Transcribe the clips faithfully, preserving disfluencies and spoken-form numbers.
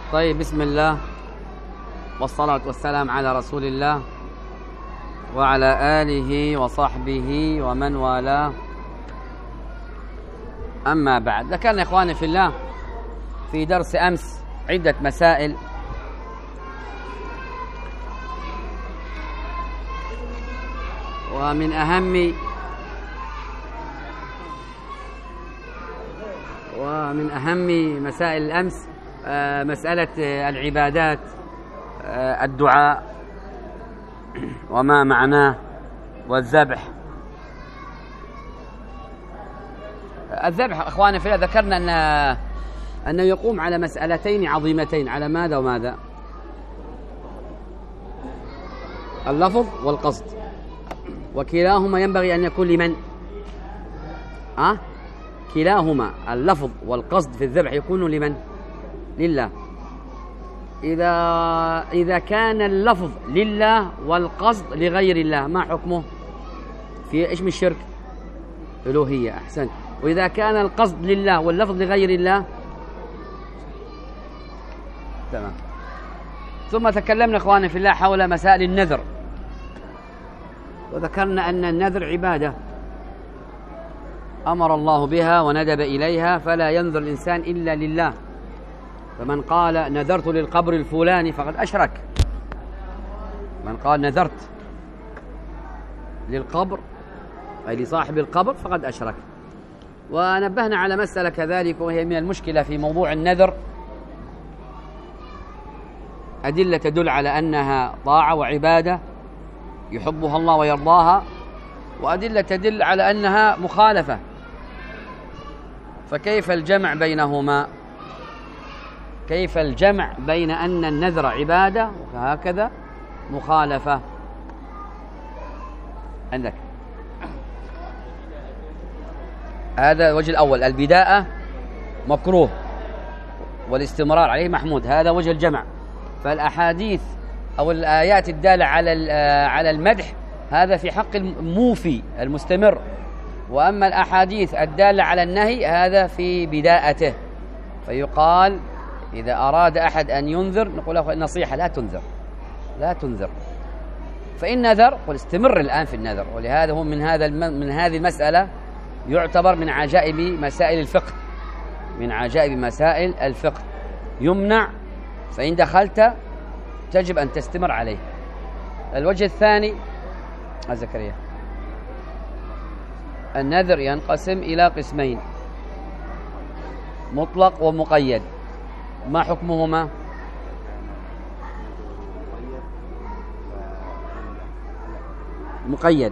طيب، بسم الله والصلاة والسلام على رسول الله وعلى آله وصحبه ومن والاه. أما بعد، ذكرنا إخواني في الله في درس أمس عدة مسائل ومن أهم ومن أهم مسائل الأمس مسألة العبادات، الدعاء وما معناه، والذبح. الذبح إخواني في الله ذكرنا أن أنه يقوم على مسألتين عظيمتين، على ماذا وماذا؟ اللفظ والقصد، وكلاهما ينبغي أن يكون لمن؟ أه؟ كلاهما اللفظ والقصد في الذبح يكون لمن؟ لله. إذا إذا كان اللفظ لله والقصد لغير الله ما حكمه؟ في إيش من الشرك؟ ألوهية. أحسن. وإذا كان القصد لله واللفظ لغير الله؟ تمام. ثم تكلمنا إخواني في الله حول مسائل النذر، وذكرنا أن النذر عبادة أمر الله بها وندب إليها، فلا ينذر الإنسان إلا لله. فمن قال نذرت للقبر الفلاني فقد أشرك. من قال نذرت للقبر أي لصاحب القبر فقد أشرك. ونبهنا على مسألة كذلك، وهي من المشكلة في موضوع النذر، أدلة تدل على أنها طاعة وعبادة يحبها الله ويرضاها، وأدلة تدل على أنها مخالفة، فكيف الجمع بينهما؟ كيف الجمع بين أن النذر عبادة وهكذا مخالفة؟ عندك هذا الوجه الأول، البداءة مكروه والاستمرار عليه محمود، هذا وجه الجمع. فالأحاديث أو الآيات الدالة على على المدح هذا في حق الموفي المستمر، وأما الأحاديث الدالة على النهي هذا في بداءته. فيقال إذا أراد أحد أن ينذر نقول له النصيحة لا تنذر، لا تنذر. فإن نذر قل استمر الآن في النذر. ولهذا هو من هذا من هذه المسألة يعتبر من عجائب مسائل الفقه، من عجائب مسائل الفقه، يمنع، فإن دخلت تجب أن تستمر عليه. الوجه الثاني زكريا، النذر ينقسم إلى قسمين، مطلق ومقيد. ما حكمهما؟ مقيد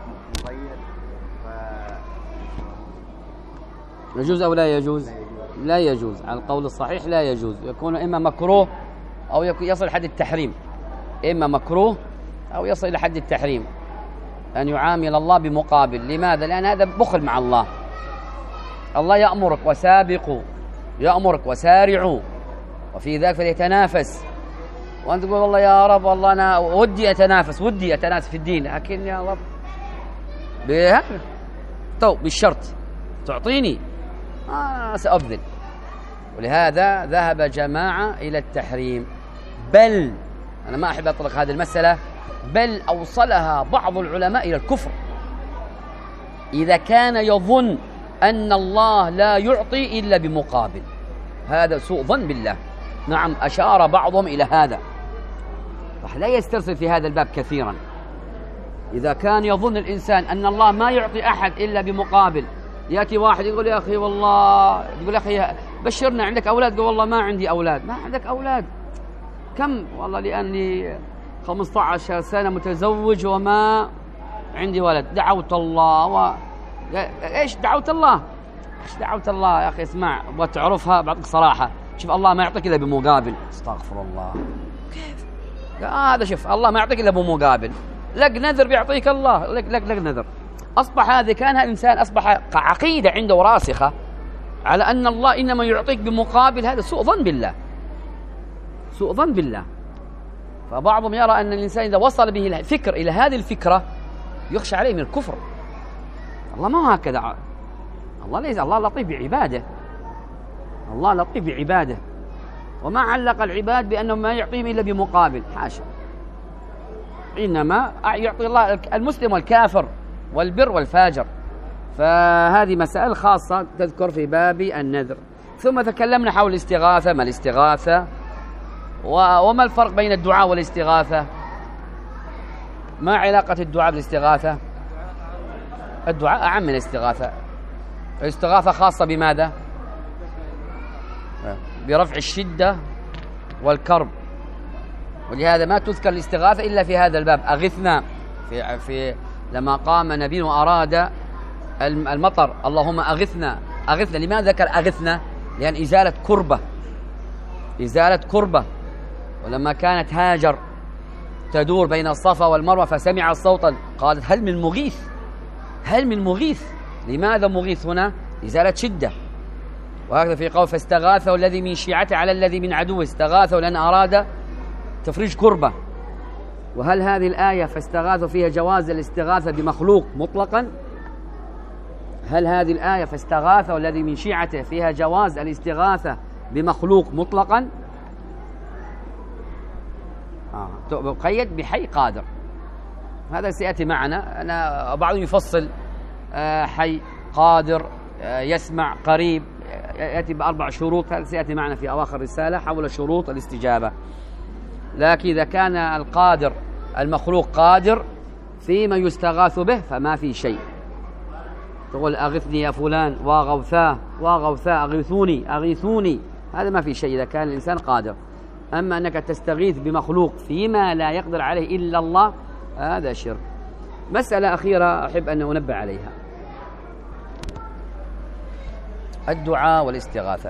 يجوز أو لا يجوز؟ لا يجوز، على القول الصحيح لا يجوز، يكون إما مكروه أو يصل حد التحريم، إما مكروه أو يصل إلى حد التحريم أن يعامل الله بمقابل. لماذا؟ لأن هذا بخل مع الله. الله يأمرك وسابقوا، يأمرك وسارعوا، وفي ذلك فليتنافس، وأنت تقول والله يا رب والله أنا ودي أتنافس، ودي أتنافس في الدين، لكن يا رب بهذا تو بالشرط تعطيني آه سأبذل. ولهذا ذهب جماعة إلى التحريم، بل أنا ما أحب أطلق هذه المسألة، بل أوصلها بعض العلماء إلى الكفر إذا كان يظن أن الله لا يعطي إلا بمقابل. هذا سوء ظن بالله. نعم، أشار بعضهم إلى هذا، لا يسترسل في هذا الباب كثيرا. إذا كان يظن الإنسان أن الله ما يعطي أحد إلا بمقابل، يأتي واحد يقول يا أخي والله، يقول يا أخي بشرنا عندك أولاد، يقول والله ما عندي أولاد. ما عندك أولاد؟ كم؟ والله لأني خمسة عشر سنة متزوج وما عندي ولد. دعوت الله و... إيش دعوت الله؟ إيش دعوت الله يا أخي؟ اسمع، وتعرفها بعطيك صراحة، شوف الله ما يعطيك إلا بمقابل. استغفر الله، كيف؟ آه هذا شوف الله ما يعطيك إلا بمقابل، لك نذر بيعطيك الله، لك لك لك نذر. أصبح هذا كان الإنسان أصبح عقيدة عنده راسخة على أن الله إنما يعطيك بمقابل. هذا سوء ظن بالله، سوء ظن بالله. فبعضهم يرى أن الإنسان إذا وصل به الفكر إلى هذه الفكرة يخشى عليه من الكفر. الله ما هو هكذا، الله ليس، الله لطيف بعباده، الله لطيف بعباده. وما علق العباد بأنه ما يعطيهم إلا بمقابل، حاشا، إنما يعطي الله المسلم والكافر والبر والفاجر. فهذه مسائل خاصة تذكر في باب النذر. ثم تكلمنا حول الاستغاثة، ما الاستغاثة وما الفرق بين الدعاء والاستغاثة؟ ما علاقة الدعاء بالاستغاثة؟ الدعاء أعم من الاستغاثة. الاستغاثة خاصة بماذا؟ برفع الشدة والكرب، ولهذا ما تذكر الاستغاثة إلا في هذا الباب. أغثنا في, في لما قام نبي وأراد المطر، اللهم أغثنا أغثنا. لماذا ذكر أغثنا؟ لأن إزالة كربة، إزالة كربة. ولما كانت هاجر تدور بين الصفا والمروة فسمع صوتا قالت هل من مغيث، هل من مغيث. لماذا مغيث هنا؟ إزالة شدة. وهكذا في قول فاستغاثه الذي من شيعته على الذي من عدوه، استغاثه لأن أراد تفريج كربة. وهل هذه الآية فاستغاثوا فيها جواز الاستغاثة بمخلوق مطلقا؟ هل هذه الآية فاستغاثه الذي من شيعته فيها جواز الاستغاثة بمخلوق مطلقا؟ آه. قيد بحي قادر، هذا سيأتي معنا. أنا بعضهم يفصل آه حي قادر آه يسمع قريب، يأتي بأربع شروط، هذا سيأتي معنا في أواخر الرسالة حول شروط الاستجابة. لكن إذا كان القادر المخلوق قادر فيما يستغاث به فما في شيء. تقول أغثني يا فلان واغوثاه واغوثاه أغيثوني أغيثوني، هذا ما في شيء إذا كان الإنسان قادر. أما أنك تستغيث بمخلوق فيما لا يقدر عليه إلا الله هذا شرك. مسألة أخيرة أحب أن أنبه عليها، الدعاء والاستغاثة.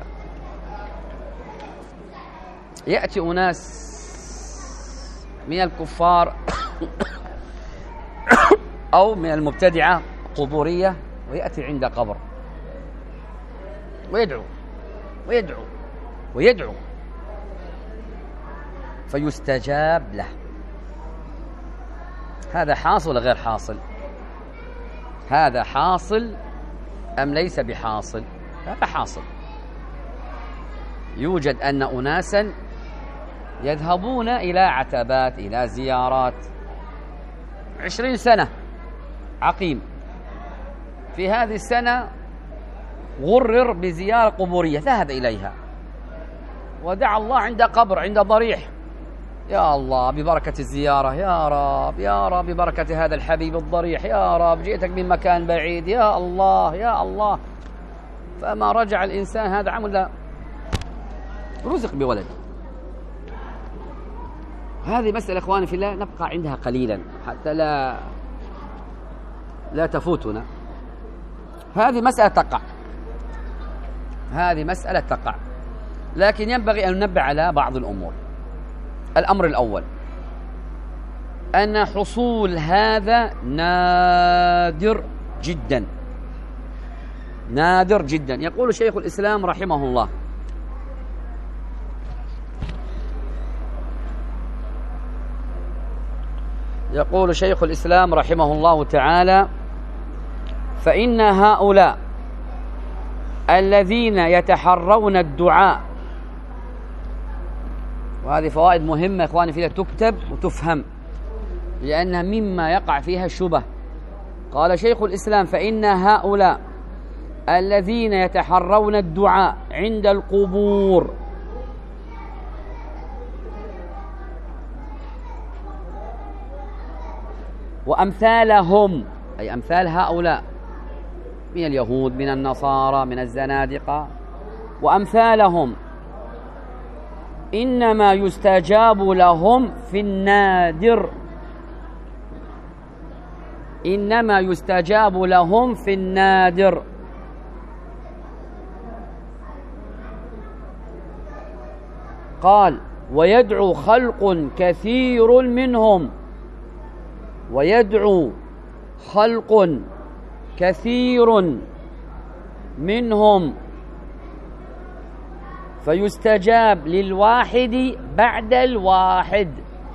يأتي أناس من الكفار أو من المبتدعة قبورية ويأتي عند قبر ويدعو ويدعو ويدعو فيستجاب له. هذا حاصل ولا غير حاصل؟ هذا حاصل أم ليس بحاصل؟ هذا حاصل. يوجد أن أناسا يذهبون إلى عتبات، إلى زيارات، عشرين سنة عقيم، في هذه السنة غرر بزيارة قبورية، ذهب إليها ودعا الله عند قبر، عند ضريح، يا الله ببركة الزيارة، يا رب يا رب ببركة هذا الحبيب الضريح، يا رب جئتك من مكان بعيد، يا الله يا الله. فما رجع الإنسان هذا عمل رزق بولد. هذه مسألة إخواني في الله نبقى عندها قليلا حتى لا لا تفوتنا. هذه مسألة تقع، هذه مسألة تقع، لكن ينبغي أن ننبه على بعض الأمور. الأمر الأول أن حصول هذا نادر جدا، نادر جدا. يقول شيخ الإسلام رحمه الله: يقول شيخ الإسلام رحمه الله تعالى: فإن هؤلاء الذين يتحرون الدعاء، وهذه فوائد مهمة إخواني فيها تكتب وتفهم لأنها مما يقع فيها الشبه. قال شيخ الإسلام: فإن هؤلاء الذين يتحرون الدعاء عند القبور وأمثالهم، أي أمثال هؤلاء من اليهود من النصارى من الزنادقة وأمثالهم، إنما يستجاب لهم في النادر، إنما يستجاب لهم في النادر. قال: ويدعو خلق كثير منهم، ويدعو خلق كثير منهم فيستجاب للواحد بعد الواحد،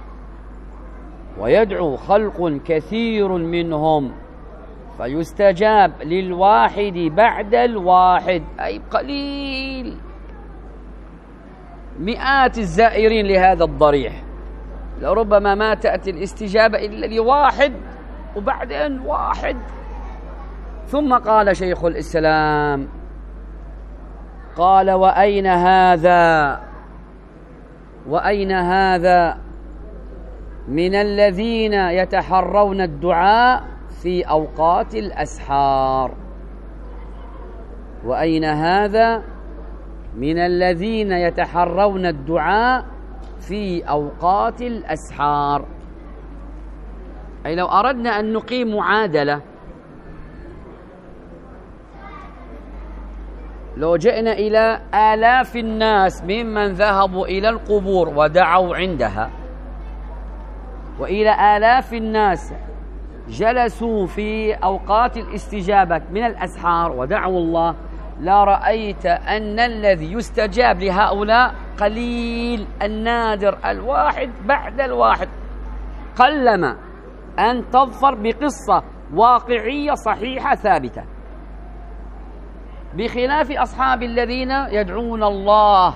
ويدعو خلق كثير منهم فيستجاب للواحد بعد الواحد، أي قليل مئات الزائرين لهذا الضريح، لربما ما تأتي الاستجابة إلا لواحد وبعدين واحد. ثم قال شيخ الإسلام، قال وأين هذا وأين هذا من الذين يتحرون الدعاء في أوقات الأسحار؟ وأين هذا من الذين يتحرون الدعاء في أوقات الأسحار؟ أي لو أردنا أن نقيم معادلة، لو جئنا إلى آلاف الناس ممن ذهبوا إلى القبور ودعوا عندها، وإلى آلاف الناس جلسوا في أوقات الاستجابة من الأسحار ودعوا الله، لا رأيت أن الذي يستجاب لهؤلاء قليل، النادر، الواحد بعد الواحد. قلما أن تظفر بقصة واقعية صحيحة ثابتة، بخلاف أصحاب الذين يدعون الله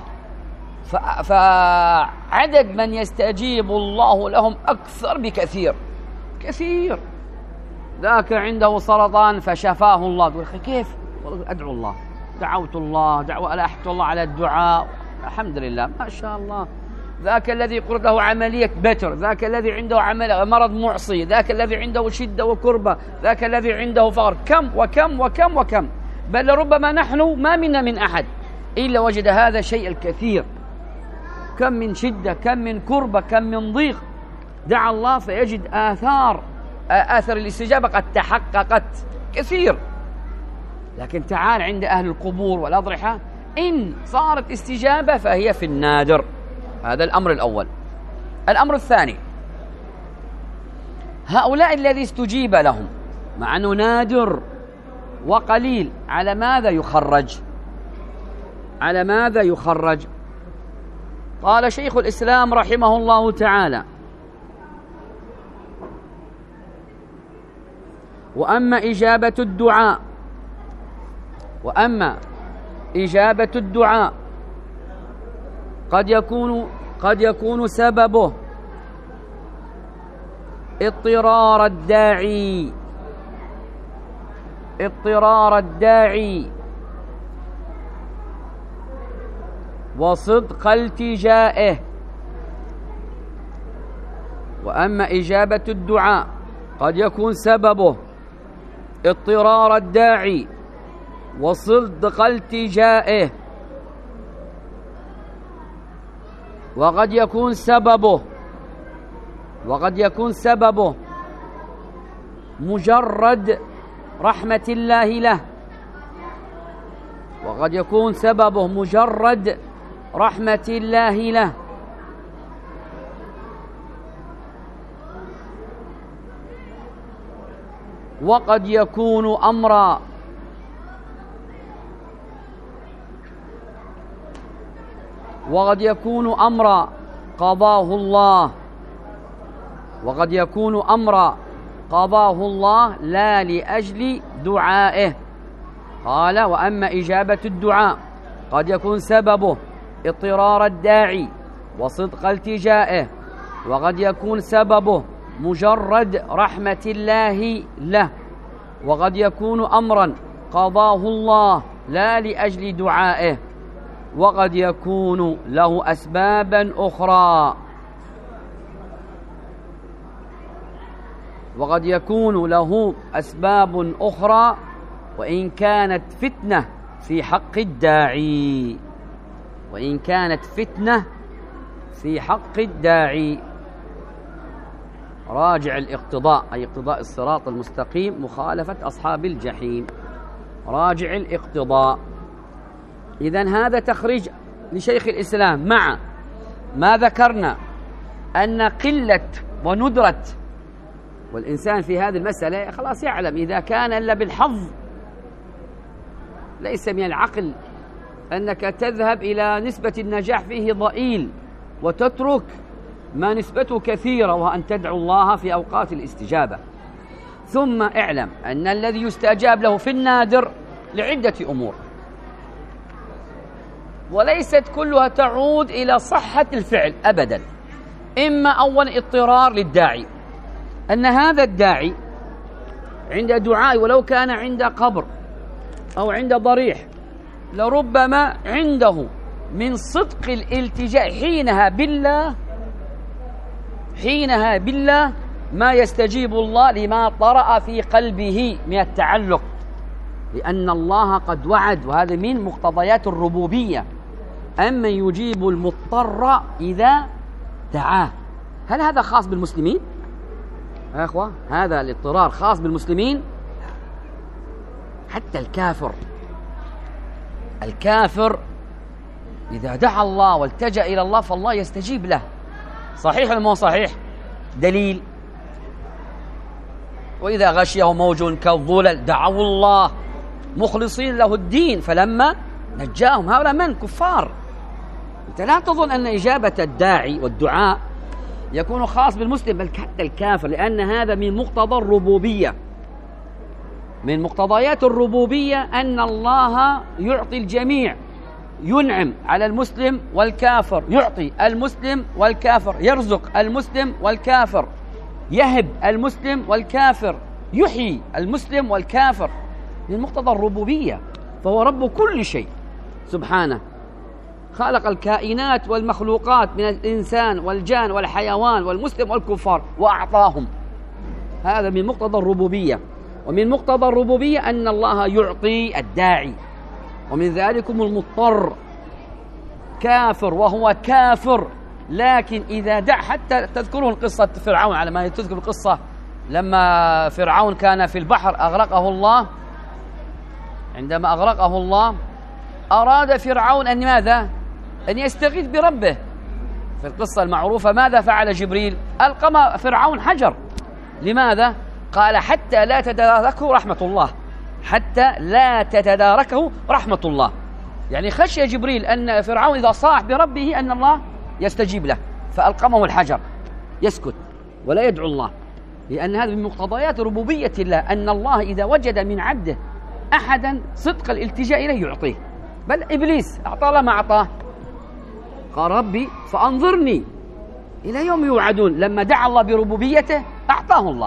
فعدد من يستجيب الله لهم أكثر بكثير كثير. ذاك عنده سرطان فشفاه الله، تقول كيف؟ أدعو الله، دعوت الله، دعوة ألحت الله على الدعاء، الحمد لله ما شاء الله. ذاك الذي قرد له عملية بتر، ذاك الذي عنده عمل مرض معصي، ذاك الذي عنده شدة وكربة، ذاك الذي عنده فقر، كم وكم وكم وكم. بل ربما نحن ما منا من أحد إلا وجد هذا الشيء الكثير، كم من شدة، كم من كربة، كم من ضيق، دعا الله فيجد آثار آثار الاستجابة قد تحققت كثير. لكن تعال عند أهل القبور والأضرحة، إن صارت استجابة فهي في النادر. هذا الأمر الأول. الأمر الثاني، هؤلاء الذي استجيب لهم مع أنه نادر وقليل، على ماذا يخرج؟ على ماذا يخرج؟ قال شيخ الإسلام رحمه الله تعالى: وأما إجابة الدعاء وأما إجابة الدعاء قد يكون قد يكون سببه اضطرار الداعي اضطرار الداعي وصدق التجائه. وأما إجابة الدعاء قد يكون سببه اضطرار الداعي وصدق التجائه، وقد يكون سببه وقد يكون سببه مجرد رحمة الله له وقد يكون سببه مجرد رحمة الله له وقد يكون أمرا وقد يكون أمرا قضاه الله وقد يكون أمرا قضاه الله لا لأجل دعائه. قال: وأما إجابة الدعاء قد يكون سببه اضطرار الداعي وصدق التجائه، وقد يكون سببه مجرد رحمة الله له، وقد يكون أمرا قضاه الله لا لأجل دعائه، وقد يكون له أسبابا أخرى وقد يكون له أسباب أخرى وإن كانت فتنة في حق الداعي وإن كانت فتنة في حق الداعي. راجع الاقتضاء، أي اقتضاء الصراط المستقيم، مخالفة أصحاب الجحيم. راجع الاقتضاء. إذن هذا تخريج لشيخ الإسلام مع ما ذكرنا أن قلة وندرة، والإنسان في هذه المسألة خلاص يعلم إذا كان إلا بالحظ، ليس من العقل أنك تذهب إلى نسبة النجاح فيه ضئيل وتترك ما نسبته كثيرة، وأن تدعو الله في أوقات الاستجابة. ثم اعلم أن الذي يستجاب له في النادر لعدة أمور وليست كلها تعود إلى صحة الفعل أبدا. إما أول اضطرار للداعي، أن هذا الداعي عند دعاء ولو كان عند قبر أو عند ضريح لربما عنده من صدق الالتجاء حينها بالله حينها بالله ما يستجيب الله لما طرأ في قلبه من التعلق، لأن الله قد وعد، وهذا من مقتضيات الربوبية، أمن يجيب المضطر إذا دعاه. هل هذا خاص بالمسلمين يا أخوة؟ هذا الاضطرار خاص بالمسلمين؟ حتى الكافر الكافر إذا دعا الله والتجأ إلى الله فالله يستجيب له. صحيح ولا مو صحيح؟ دليل: وإذا غشيه موج كالظلل دعوا الله مخلصين له الدين فلما نجاهم. هؤلاء من؟ كفار. أنت لا تظن أن إجابة الداعي والدعاء يكون خاص بالمسلم، بل حتى الكافر، لأن هذا من مقتضى الربوبية. من مقتضيات الربوبية أن الله يعطي الجميع، ينعم على المسلم والكافر، يعطي المسلم والكافر، يرزق المسلم والكافر، يهب المسلم والكافر، يحيي المسلم والكافر. من مقتضى الربوبية، فهو رب كل شيء سبحانه. خلق الكائنات والمخلوقات من الإنسان والجان والحيوان والمسلم والكفار وأعطاهم. هذا من مقتضى الربوبية. ومن مقتضى الربوبية أن الله يعطي الداعي، ومن ذلكم المضطر كافر وهو كافر، لكن إذا دعا، حتى تذكرون قصة فرعون على ما تذكر القصة لما فرعون كان في البحر أغرقه الله. عندما أغرقه الله أراد فرعون أن ماذا؟ أن يستغيث بربه. في القصة المعروفة ماذا فعل جبريل؟ ألقم فرعون حجر. لماذا؟ قال حتى لا تتداركه رحمة الله، حتى لا تتداركه رحمة الله. يعني خشي جبريل أن فرعون إذا صاح بربه أن الله يستجيب له، فألقمه الحجر يسكت ولا يدعو الله، لأن هذا من مقتضيات ربوبية الله، أن الله إذا وجد من عبده أحدا صدق الالتجاء إليه يعطيه. بل إبليس أعطى الله ما أعطاه، قال ربي فأنظرني إلى يوم يوعدون، لما دعا الله بربوبيته أعطاه الله.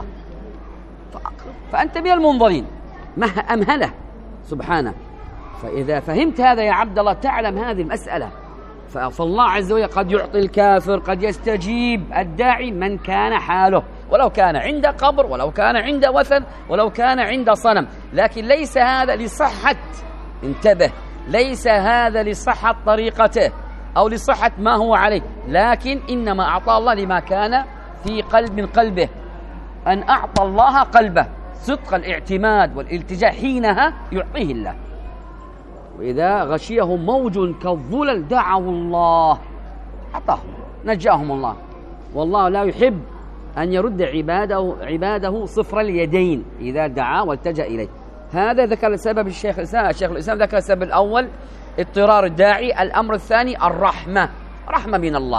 فأنت من المنظرين، ما أمهله سبحانه. فإذا فهمت هذا يا عبد الله تعلم هذه المسألة. فالله عز وجل قد يعطي الكافر، قد يستجيب الداعي من كان حاله، ولو كان عند قبر، ولو كان عند وثن، ولو كان عند صنم. لكن ليس هذا لصحة، انتبه، ليس هذا لصحة طريقته أو لصحة ما هو عليه، لكن إنما أعطى الله لما كان في قلب من قلبه، أن أعطى الله قلبه صدق الاعتماد والالتجاء، حينها يعطيه الله. وإذا غشيهم موج كالظلل دعوا الله أعطاهم، نجاهم الله. والله لا يحب أن يرد عباده عباده صفر اليدين إذا دعا والتجأ إليه. هذا ذكر سبب الشيخ الإسلام. الشيخ الإسلام ذكر السبب الأول اضطرار الداعي، الأمر الثاني الرحمة، رحمة من الله.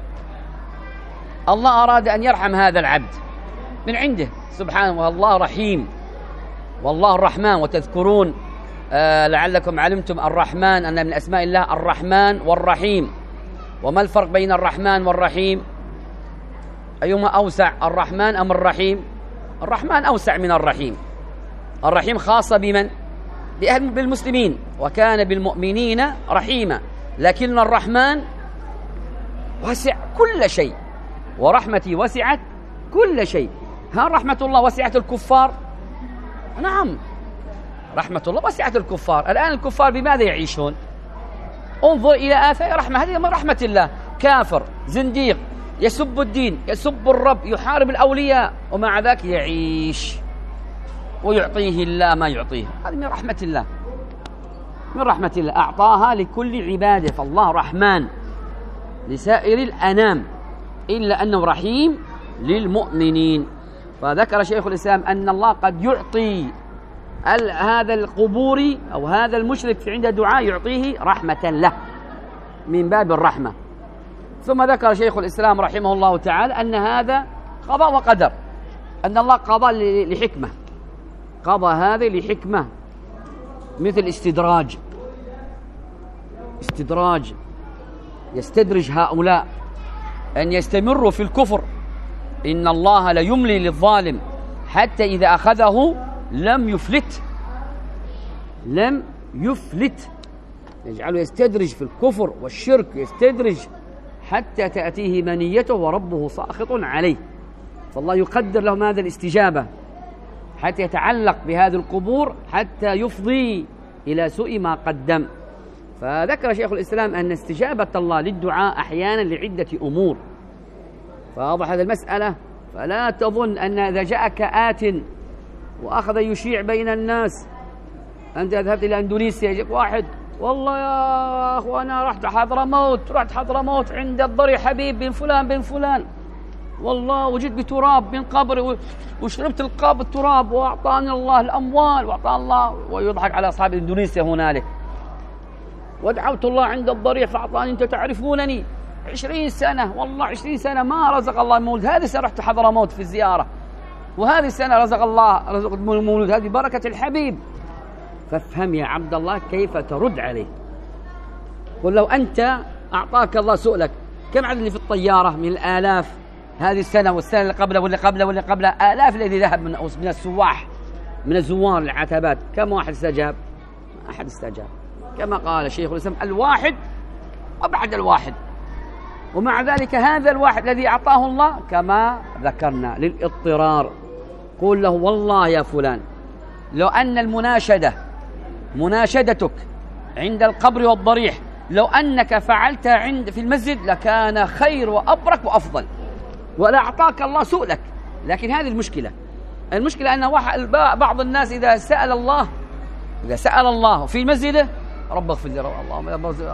الله أراد أن يرحم هذا العبد من عنده سبحانه، والله رحيم والله الرحمن. وتذكرون آه لعلكم علمتم الرحمن أن من أسماء الله الرحمن والرحيم. وما الفرق بين الرحمن والرحيم؟ أيهما أوسع، الرحمن أم الرحيم؟ الرحمن أوسع من الرحيم. الرحيم خاصة بمن؟ بالمسلمين، وكان بالمؤمنين رحيما. لكن الرحمن وسع كل شيء، ورحمتي وسعت كل شيء. هل رحمة الله وسعت الكفار؟ نعم، رحمة الله وسعت الكفار. الآن الكفار بماذا يعيشون؟ انظر إلى آثار رحمة، هذه من رحمة الله. كافر زنديق يسب الدين، يسب الرب، يحارب الأولياء، ومع ذلك يعيش ويعطيه الله ما يعطيه. هذه من رحمة الله، من رحمة الله، أعطاها لكل عباده. فالله رحمن لسائر الأنام، إلا أنه رحيم للمؤمنين. فذكر شيخ الإسلام أن الله قد يعطي هذا القبوري أو هذا المشرك في عند دعاء، يعطيه رحمة له من باب الرحمة. ثم ذكر شيخ الإسلام رحمه الله تعالى أن هذا قضاء وقدر، أن الله قضى لحكمة، قضى هذا لحكمة، مثل استدراج. استدراج، يستدرج هؤلاء أن يستمروا في الكفر. إن الله ليملي للظالم حتى إذا أخذه لم يفلت لم يفلت يجعله يستدرج في الكفر والشرك، يستدرج حتى تأتيه منيته وربه ساخط عليه. فالله يقدر لهم هذا الاستجابة حتى يتعلق بهذه القبور حتى يفضي إلى سوء ما قدم. فذكر شيخ الإسلام أن استجابة الله للدعاء أحيانا لعدة أمور، فأوضح هذه المسألة. فلا تظن أن إذا جاءك آت وأخذ يشيع بين الناس، أنت ذهبت إلى أندونيسيا يجيك واحد والله يا أخوانا رحت حضرموت رحت حضرموت عند الضريح حبيب بن فلان بن فلان، والله وجدت بتراب من قبر وشربت القاب التراب وأعطاني الله الأموال وأعطاني الله، ويضحك على أصحاب إندونيسيا هنالك، ودعوت الله عند الضريح فأعطاني، أنت تعرفونني عشرين سنة والله عشرين سنة ما رزق الله المولد، هذه السنة رحت حضرموت في الزيارة، وهذه السنة رزق الله رزق المولد، هذه بركة الحبيب. فافهم يا عبد الله كيف ترد عليه. قل لو أنت أعطاك الله سؤلك كم عدد اللي في الطيارة من الآلاف هذه السنة والسنة اللي قبله واللي قبله واللي قبله، آلاف الذي ذهب من من السواح من الزوار العتبات، كم واحد استجاب؟ ما أحد استجاب. كما قال شيخ الإسلام الواحد وبعد الواحد، ومع ذلك هذا الواحد الذي أعطاه الله كما ذكرنا للاضطرار. قل له والله يا فلان لو أن المناشدة مناشدتك عند القبر والضريح لو أنك فعلت عند في المسجد لكان خير وأبرك وأفضل، ولا أعطاك الله سؤلك. لكن هذه المشكلة المشكلة أن بعض الناس إذا سأل الله إذا سأل الله في مسجده رب اغفر لي اللهم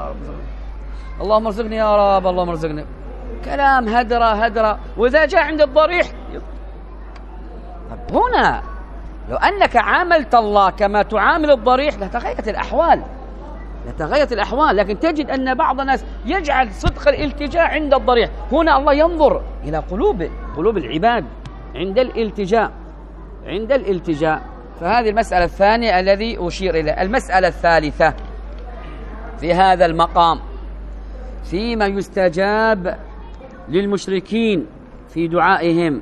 اللهم ارزقني يا رب اللهم ارزقني، كلام هدرة هدرة. وإذا جاء عند الضريح هنا لو أنك عاملت الله كما تعامل الضريح لتغيرت الأحوال لتغيرت الأحوال. لكن تجد أن بعض الناس يجعل صدق الالتجاء عند الضريح. هنا الله ينظر إلى قلوب قلوب العباد عند الالتجاء عند الالتجاء. فهذه المسألة الثانية الذي أشير إليها. المسألة الثالثة في هذا المقام فيما يستجاب للمشركين في دعائهم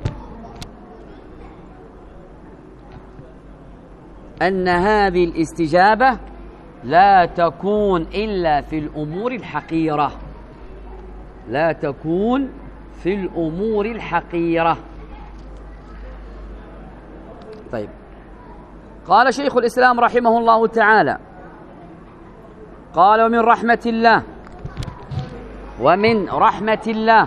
أن هذه الاستجابة لا تكون إلا في الأمور الحقيرة لا تكون في الأمور الحقيرة. طيب، قال شيخ الإسلام رحمه الله تعالى قال ومن رحمة الله ومن رحمة الله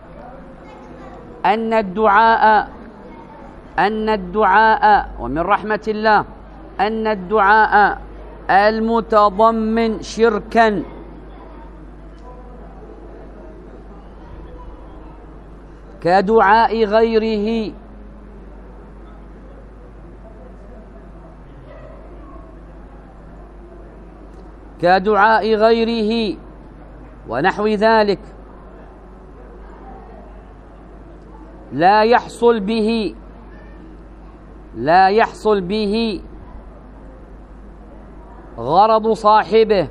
أن الدعاء أن الدعاء ومن رحمة الله أن الدعاء المتضمن شركا كدعاء غيره كدعاء غيره ونحو ذلك لا يحصل به لا يحصل به غرض صاحبه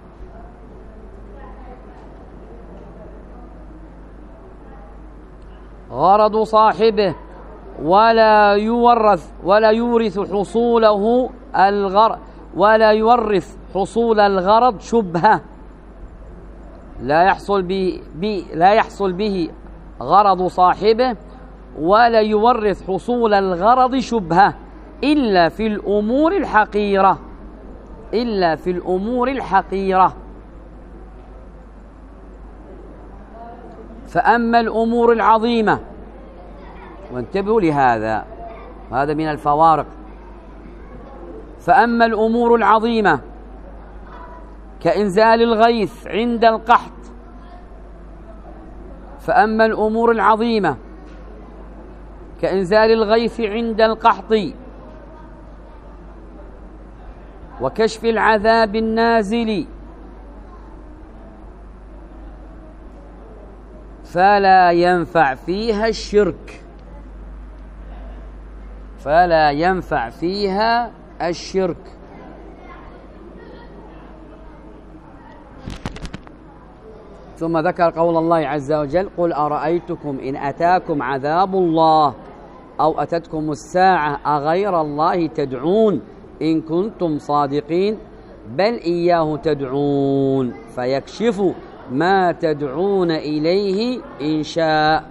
غرض صاحبه ولا يورث ولا يورث حصوله الغرض ولا يورث حصول الغرض شبهة لا يحصل به بي لا يحصل به غرض صاحبه ولا يورث حصول الغرض شبهة إلا في الأمور الحقيرة إلا في الأمور الحقيرة. فأما الأمور العظيمة، وانتبهوا لهذا هذا من الفوارق، فأما الأمور العظيمة كإنزال الغيث عند القحط فأما الأمور العظيمة كإنزال الغيث عند القحط وكشف العذاب النازل فلا ينفع فيها الشرك فلا ينفع فيها الشرك. ثم ذكر قول الله عز وجل: قل أرأيتكم إن أتاكم عذاب الله أو أتتكم الساعة أغير الله تدعون إن كنتم صادقين بل إياه تدعون فيكشف ما تدعون إليه إن شاء.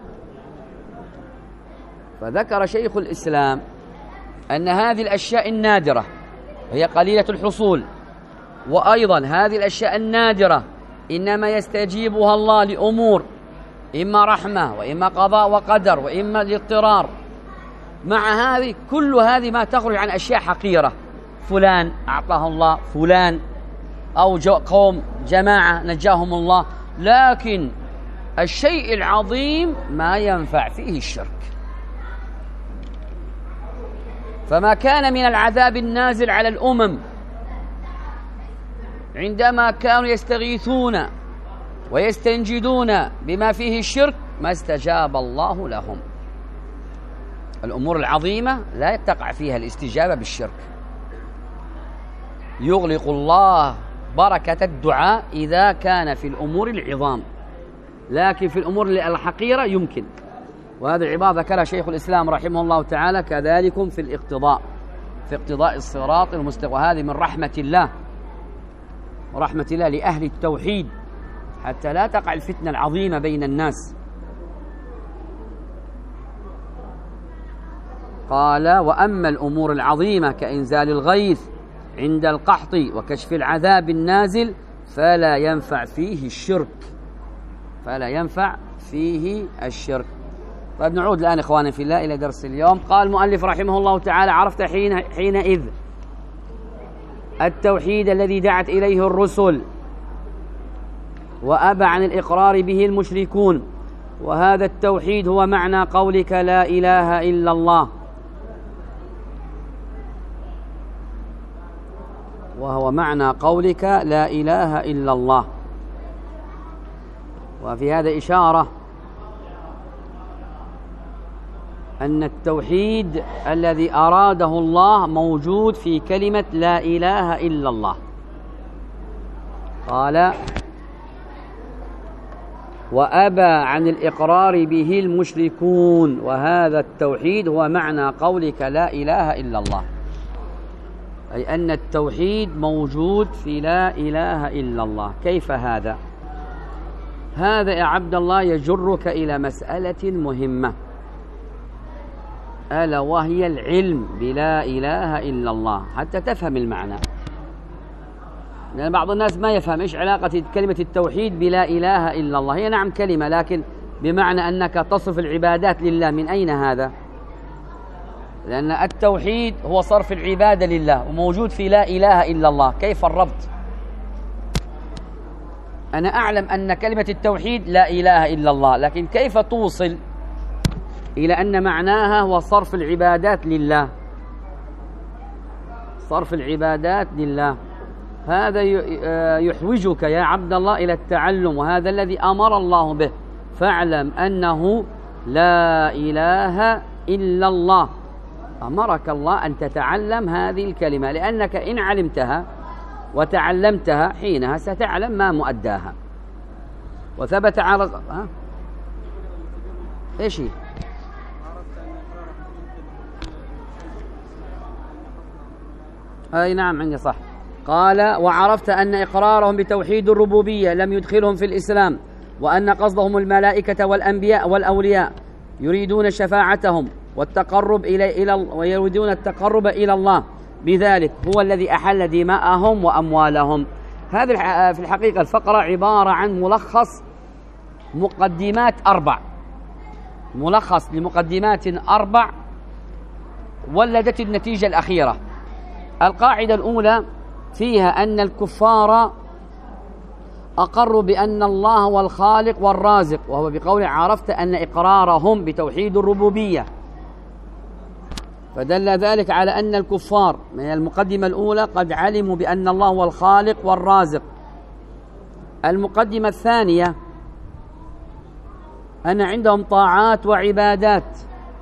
فذكر شيخ الإسلام أن هذه الأشياء النادرة هي قليلة الحصول، وأيضا هذه الأشياء النادرة إنما يستجيبها الله لأمور إما رحمة وإما قضاء وقدر وإما الاضطرار. مع هذه كل هذه ما تخرج عن أشياء حقيرة، فلان أعطاه الله، فلان أو قوم جماعة نجاهم الله، لكن الشيء العظيم ما ينفع فيه الشرك. فما كان من العذاب النازل على الأمم عندما كانوا يستغيثون ويستنجدون بما فيه الشرك ما استجاب الله لهم. الأمور العظيمة لا تقع فيها الاستجابة بالشرك. يغلق الله بركة الدعاء إذا كان في الأمور العظام، لكن في الأمور الحقيرة يمكن. وهذه العبارة ذكرها شيخ الإسلام رحمه الله تعالى كذلك في الاقتضاء، في اقتضاء الصراط المستقيم. وهذه من رحمة الله، ورحمة الله لأهل التوحيد حتى لا تقع الفتنة العظيمة بين الناس. قال: وأما الأمور العظيمة كإنزال الغيث عند القحط وكشف العذاب النازل فلا ينفع فيه الشرك، فلا ينفع فيه الشرك. طيب نعود الآن إخواني في الله إلى درس اليوم. قال المؤلف رحمه الله تعالى: عرفت حين حينئذ التوحيد الذي دعت إليه الرسل وأبى عن الإقرار به المشركون، وهذا التوحيد هو معنى قولك لا إله إلا الله، وهو معنى قولك لا إله إلا الله. وفي هذا إشارة أن التوحيد الذي أراده الله موجود في كلمة لا إله إلا الله. قال: وأبى عن الإقرار به المشركون، وهذا التوحيد هو معنى قولك لا إله إلا الله، أي أن التوحيد موجود في لا إله إلا الله. كيف هذا؟ هذا يا عبد الله يجرك إلى مسألة مهمة، ألا وهي العلم بلا إله إلا الله، حتى تفهم المعنى. لأن بعض الناس ما يفهم إيش علاقة كلمة التوحيد بلا إله إلا الله. هي نعم كلمة، لكن بمعنى أنك تصرف العبادات لله. من أين هذا؟ لأن التوحيد هو صرف العبادة لله، وموجود في لا إله إلا الله. كيف الربط؟ أنا أعلم أن كلمة التوحيد لا إله إلا الله، لكن كيف توصل إلى أن معناها هو صرف العبادات لله؟ صرف العبادات لله هذا يحوجك يا عبد الله إلى التعلم، وهذا الذي أمر الله به. فاعلم أنه لا إله إلا الله. أمرك الله أن تتعلم هذه الكلمة، لأنك إن علمتها وتعلمتها حينها ستعلم ما مؤداها. وثبت على ها؟ إيش هي؟ أي نعم عندي صح. قال: وعرفت أن إقرارهم بتوحيد الربوبية لم يدخلهم في الإسلام، وأن قصدهم الملائكة والأنبياء والأولياء يريدون شفاعتهم والتقرب إلى إلى ويريدون التقرب إلى الله بذلك هو الذي أحل دماءهم وأموالهم. هذه في الحقيقة الفقرة عبارة عن ملخص مقدمات أربع، ملخص لمقدمات أربع ولدت النتيجة الأخيرة. القاعدة الأولى فيها أن الكفار أقروا بأن الله هو الخالق والرازق، وهو بقول عرفت أن إقرارهم بتوحيد الربوبية، فدل ذلك على أن الكفار من المقدمة الأولى قد علموا بأن الله هو الخالق والرازق. المقدمة الثانية أن عندهم طاعات وعبادات،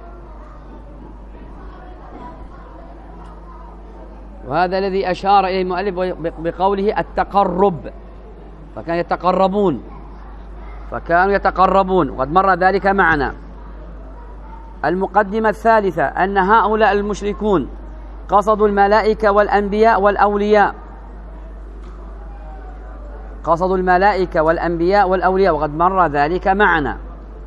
وهذا الذي أشار إليه المؤلف بقوله التقرب، فكان يتقربون فكانوا يتقربون، وقد مر ذلك معنا. المقدمة الثالثة أن هؤلاء المشركون قصدوا الملائكة والأنبياء والأولياء، قصدوا الملائكة والأنبياء والأولياء، وقد مر ذلك معنا.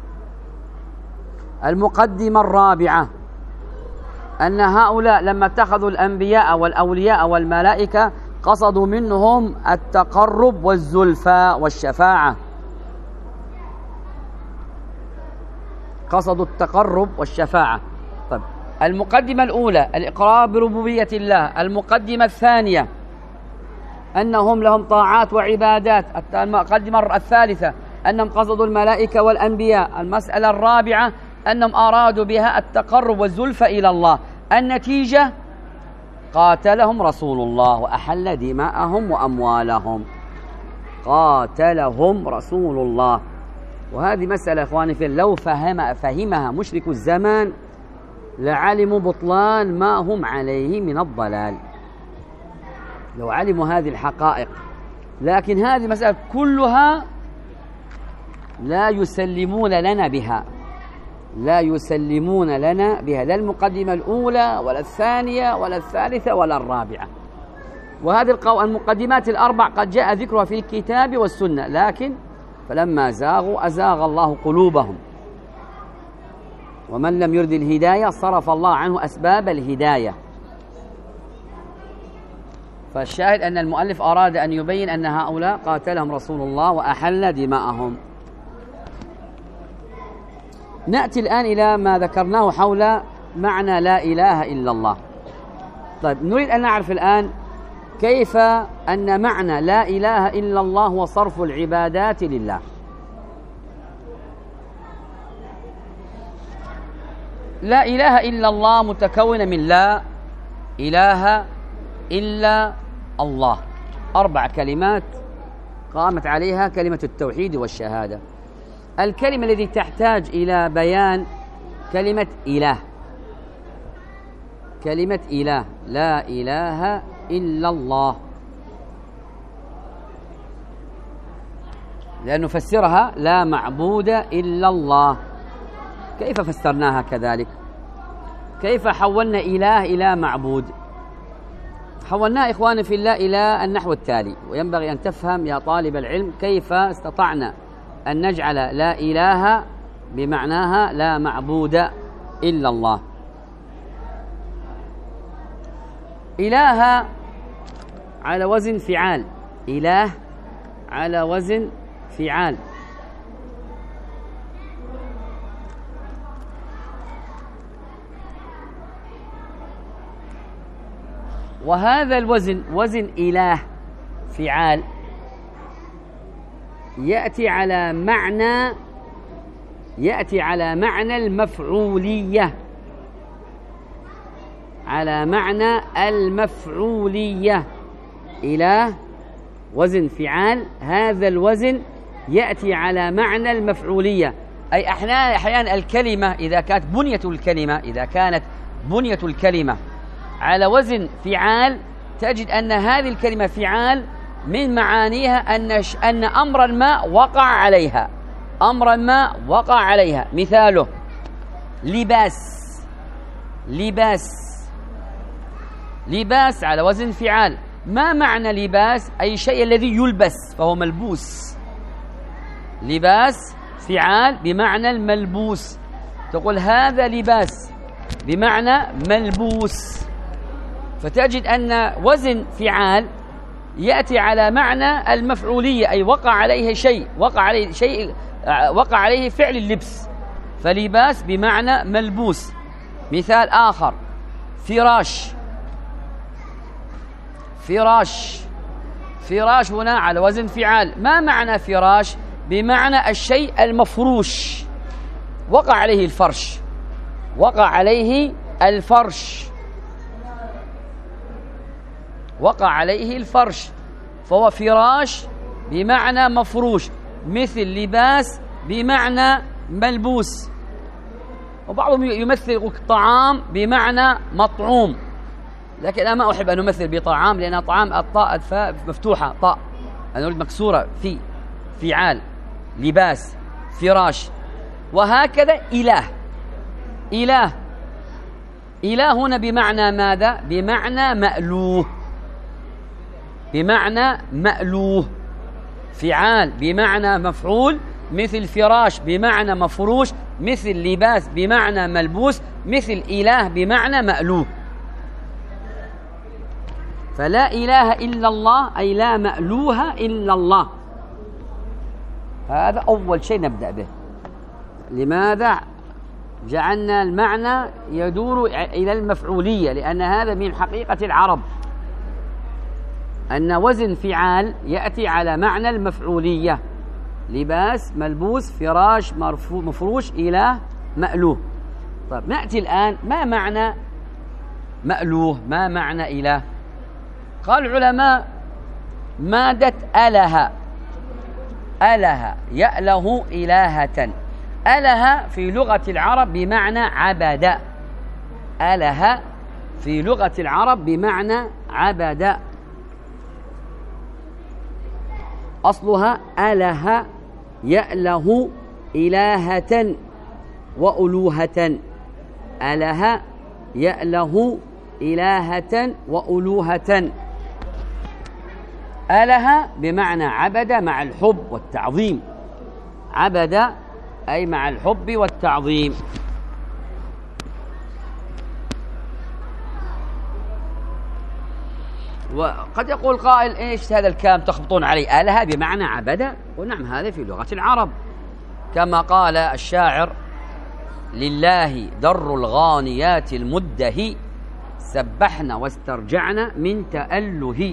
المقدمة الرابعة أن هؤلاء لما اتخذوا الأنبياء والأولياء والملائكة قصدوا منهم التقرب والزلفى والشفاعة، قصدوا التقرب والشفاعة. طيب، المقدمة الأولى الإقرار بربوبية الله. المقدمة الثانية أنهم لهم طاعات وعبادات. المقدمة الثالثة أنهم قصدوا الملائكة والأنبياء. المسألة الرابعة أنهم أرادوا بها التقرب والزلفى إلى الله. النتيجة قاتلهم رسول الله وأحل دماءهم وأموالهم، قاتلهم رسول الله. وهذه مسألة إخواني في لو فهم فهمها مشرك الزمان لعلموا بطلان ما هم عليه من الضلال، لو علموا هذه الحقائق. لكن هذه مسألة كلها لا يسلمون لنا بها، لا يسلمون لنا بها، لا المقدمة الأولى ولا الثانية ولا الثالثة ولا الرابعة. وهذه المقدمات الأربع قد جاء ذكرها في الكتاب والسنة، لكن فلما زاغوا أزاغ الله قلوبهم، ومن لم يرد الهداية صرف الله عنه أسباب الهداية. فالشاهد أن المؤلف أراد أن يبين أن هؤلاء قاتلهم رسول الله وأحل دماءهم. نأتي الآن إلى ما ذكرناه حول معنى لا إله إلا الله. طيب، نريد أن نعرف الآن كيف أن معنى لا إله إلا الله هو صرف العبادات لله. لا إله إلا الله متكونة من لا إله إلا الله، أربع كلمات قامت عليها كلمة التوحيد والشهادة. الكلمة التي تحتاج إلى بيان كلمة إله، كلمة إله، لا إله إلا الله، لأن نفسرها لا معبود إلا الله. كيف فسرناها كذلك؟ كيف حولنا إله إلى معبود؟ حولناها إخواني في الله إلى النحو التالي، وينبغي أن تفهم يا طالب العلم كيف استطعنا أن نجعل لا إله بمعناها لا معبود إلا الله. إله على وزن فعال، إله على وزن فعال. وهذا الوزن وزن إله فعال يأتي على معنى يأتي على معنى المفعولية، على معنى المفعولية. إله وزن فعال، هذا الوزن يأتي على معنى المفعولية، أي أحيانا أحيانا الكلمة إذا كانت بنية الكلمة إذا كانت بنية الكلمة على وزن فعال تجد أن هذه الكلمة فعال من معانيها أن أن أمرا ما وقع عليها، أمرا ما وقع عليها. مثاله لباس، لباس، لباس على وزن فعال. ما معنى لباس؟ أي شيء الذي يلبس فهو ملبوس. لباس فعال بمعنى الملبوس، تقول هذا لباس بمعنى ملبوس. فتجد أن وزن فعال يأتي على معنى المفعولية، أي وقع عليه شيء، وقع عليه شيء، وقع عليه فعل اللبس، فلباس بمعنى ملبوس. مثال آخر فراش، فراش، فراش هنا على وزن فعال. ما معنى فراش؟ بمعنى الشيء المفروش، وقع عليه الفرش، وقع عليه الفرش، وقع عليه الفرش، فهو فراش بمعنى مفروش. مثل لباس بمعنى ملبوس. وبعضهم يمثل طعام بمعنى مطعوم، لكن أنا ما أحب أن أمثل بطعام، لأن طعام الطاء الفاء مفتوحة، طاء، أنا أريد مكسورة في فعال. لباس، فراش، وهكذا إله. إله إله هنا بمعنى ماذا؟ بمعنى مألوه، بمعنى مألوه. فعال بمعنى مفعول، مثل فراش بمعنى مفروش، مثل لباس بمعنى ملبوس، مثل إله بمعنى مألوه. فلا إله إلا الله أي لا مألوه إلا الله. هذا أول شيء نبدأ به. لماذا جعلنا المعنى يدور إلى المفعولية؟ لأن هذا من حقيقة العرب، أن وزن فعال يأتي على معنى المفعولية. لباس، ملبوس، فراش، مفروش، إله، مألوه. طيب نأتي الآن، ما معنى مألوه؟ ما معنى إله؟ قال العلماء مادة أله، أله يأله إلهة. أله في لغة العرب بمعنى عبد. أله في لغة العرب بمعنى عبد. أصلها أله يأله إلهة وألوهة. أله يأله إلهة وألوهة. أله بمعنى عبد مع الحب والتعظيم. عبد أي مع الحب والتعظيم. وقد يقول قائل إيش هذا الكلام تخبطون عليه؟ آلهة بمعنى عبد؟ ونعم هذا في لغة العرب، كما قال الشاعر: لله در الغانيات المدهي سبحنا واسترجعنا من تأله.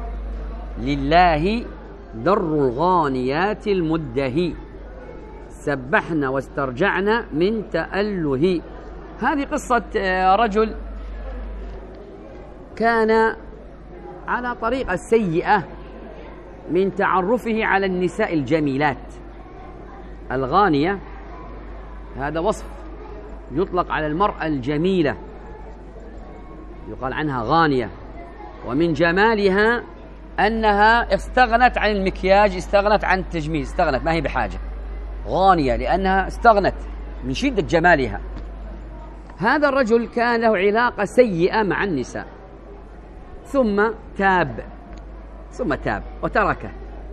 لله در الغانيات المدهي سبحنا واسترجعنا من تأله. هذه قصة رجل كان على طريقة سيئة من تعرفه على النساء الجميلات. الغانية هذا وصف يطلق على المرأة الجميلة، يقال عنها غانية. ومن جمالها أنها استغنت عن المكياج، استغنت عن التجميل، استغنت، ما هي بحاجة. غانية لأنها استغنت من شدة جمالها. هذا الرجل كان له علاقة سيئة مع النساء، ثم تاب ثم تاب وتركه.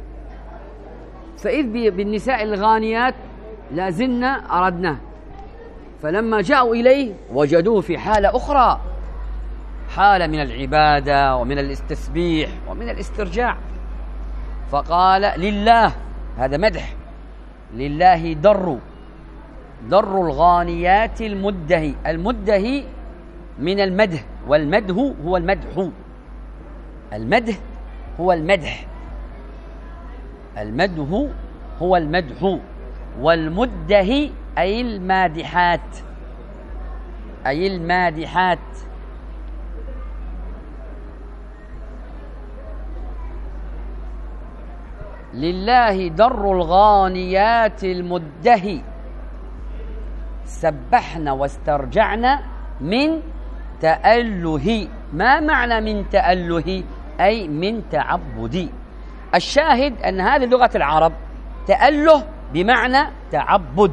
فإذ بالنساء الغانيات لازلنا أردناه، فلما جاءوا إليه وجدوه في حالة أخرى، حالة من العبادة ومن الاستسبيح ومن الاسترجاع. فقال: لله، هذا مدح، لله در در الغانيات المدهي. المدهي من المدح، والمدح هو المدح. المدح هو المدح، المدح هو المدح، والمدهي أي المادحات، أي المادحات. لله در الغانيات المدهي سبحنا واسترجعنا من تأله. ما معنى من تأله؟ أي من تعبدي. الشاهد أن هذه لغة العرب، تأله بمعنى تعبد،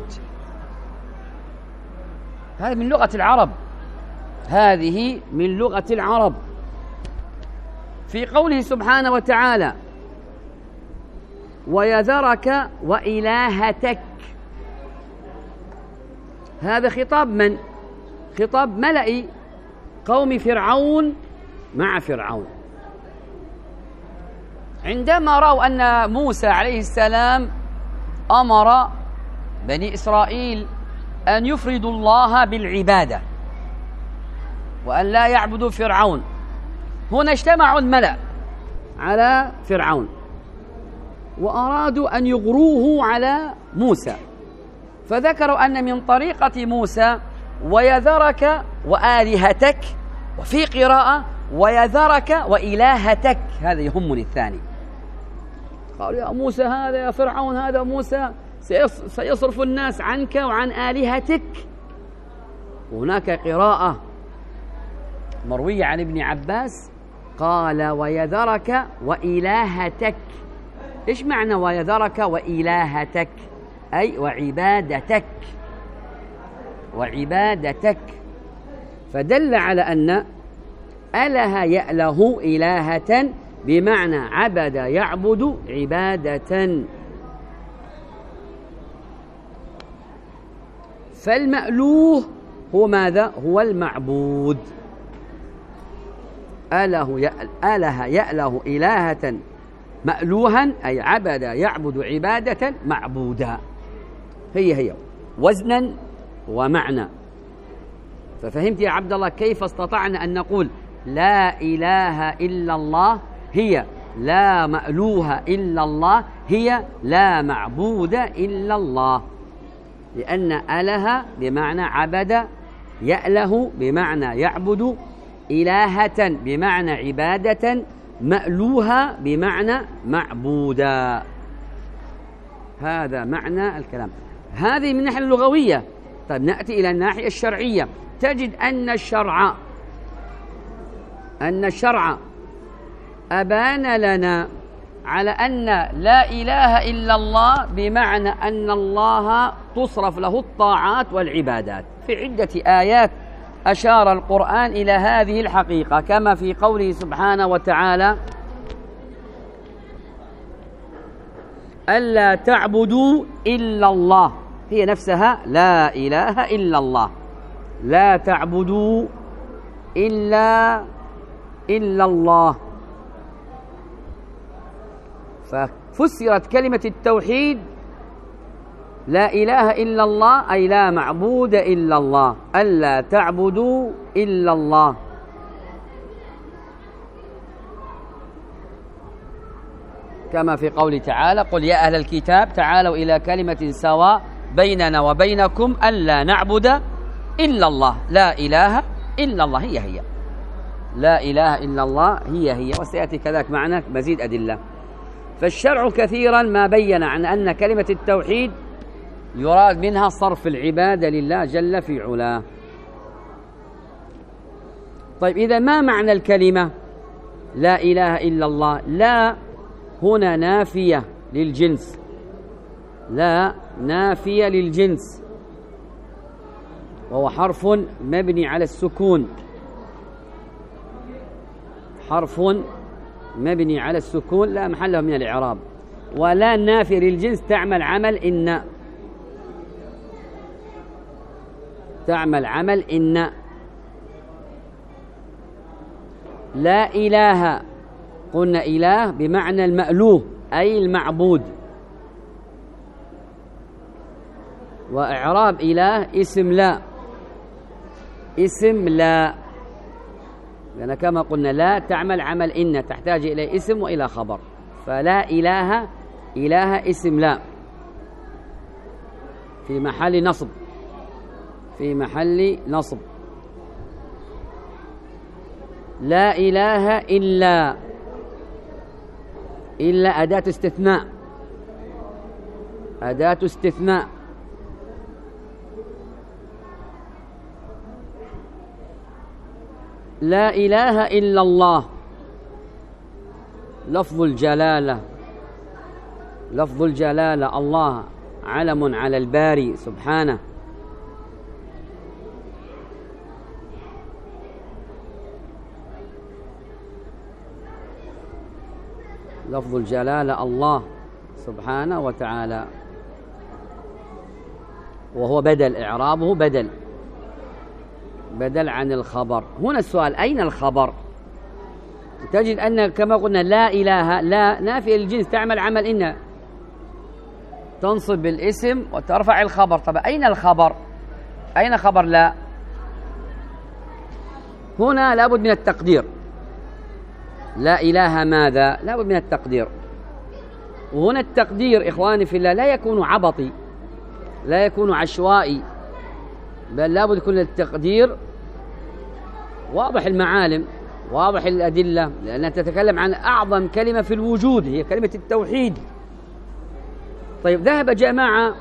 هذه من لغة العرب، هذه من لغة العرب. في قوله سبحانه وتعالى: ويذرك وإلهتك، هذا خطاب من؟ خطاب ملئ قوم فرعون مع فرعون، عندما رأوا أن موسى عليه السلام أمر بني إسرائيل أن يفردوا الله بالعبادة وأن لا يعبدوا فرعون. هنا اجتمعوا الملأ على فرعون وأرادوا أن يغروه على موسى، فذكروا أن من طريقة موسى ويذرك وآلهتك، وفي قراءة ويذرك وإلهتك، هذا يهمني الثاني. قالوا: يا موسى هذا، يا فرعون هذا موسى سيصرف الناس عنك وعن آلهتك. وهناك قراءة مروية عن ابن عباس قال: ويذرك وإلهتك، إيش معنى ويذرك وإلهتك؟ أي وعبادتك، وعبادتك. فدل على أن أله يأله إلهة بمعنى عبد يعبد عبادة. فالمألوه هو ماذا؟ هو المعبود. أله أله يأله إلهة مألوها أي عبد يعبد عبادة معبودا، هي هي وزنا ومعنى. ففهمت يا عبد الله كيف استطعنا أن نقول لا إله إلا الله هي لا مألوه إلا الله هي لا معبود إلا الله، لأن أله بمعنى عبد، يأله بمعنى يعبد، إلهة بمعنى عبادة، مألوها بمعنى معبودا. هذا معنى الكلام، هذه من الناحية اللغوية. طيب نأتي إلى الناحية الشرعية، تجد أن الشرع أن الشرع أبان لنا على أن لا إله إلا الله بمعنى أن الله تصرف له الطاعات والعبادات. في عدة آيات أشار القرآن إلى هذه الحقيقة، كما في قوله سبحانه وتعالى ألا تعبدوا إلا الله، هي نفسها لا إله إلا الله، لا تعبدوا إلا إلا الله. ففسرت كلمة التوحيد لا إله إلا الله أي لا معبود إلا الله، ألا تعبدوا إلا الله. كما في قوله تعالى قل يا أهل الكتاب تعالوا إلى كلمة سواء بيننا وبينكم ألا نعبد إلا الله، لا إله إلا الله، هي هي لا إله إلا الله هي هي. وسيأتي كذلك معنا مزيد أدلة. فالشرع كثيرا ما بين عن أن كلمة التوحيد يراد منها صرف العبادة لله جل في علاه. طيب إذا ما معنى الكلمة لا إله إلا الله؟ لا هنا نافية للجنس، لا نافية للجنس، وهو حرف مبني على السكون، حرف مبني على السكون لا محل له من الإعراب. ولا نافية للجنس تعمل عمل إن، تعمل عمل إن. لا إله قلنا إله بمعنى المألوه أي المعبود، وإعراب إله اسم لا، اسم لا، لأن كما قلنا لا تعمل عمل إن، تحتاج إلى اسم وإلى خبر. فلا إله إله اسم لا في محل نصب، في محل نصب. لا إله إلا، إلا أداة استثناء، أداة استثناء. لا إله إلا الله لفظ الجلالة، لفظ الجلالة، الله علم على الباري سبحانه. لفظ الجلالة الله سبحانه وتعالى، وهو بدل، إعرابه بدل، بدل عن الخبر. هنا السؤال أين الخبر؟ تجد أن كما قلنا لا إله لا نافية الجنس تعمل عمل إن، تنصب بالاسم وترفع الخبر. طب أين الخبر؟ أين خبر لا؟ هنا لابد من التقدير. لا إله ماذا؟ لابد من التقدير. وهنا التقدير إخواني في الله لا يكون عبطي، لا يكون عشوائي، بل لابد يكون التقدير واضح المعالم، واضح الأدلة، لأنها تتكلم عن أعظم كلمة في الوجود هي كلمة التوحيد. طيب ذهب جماعة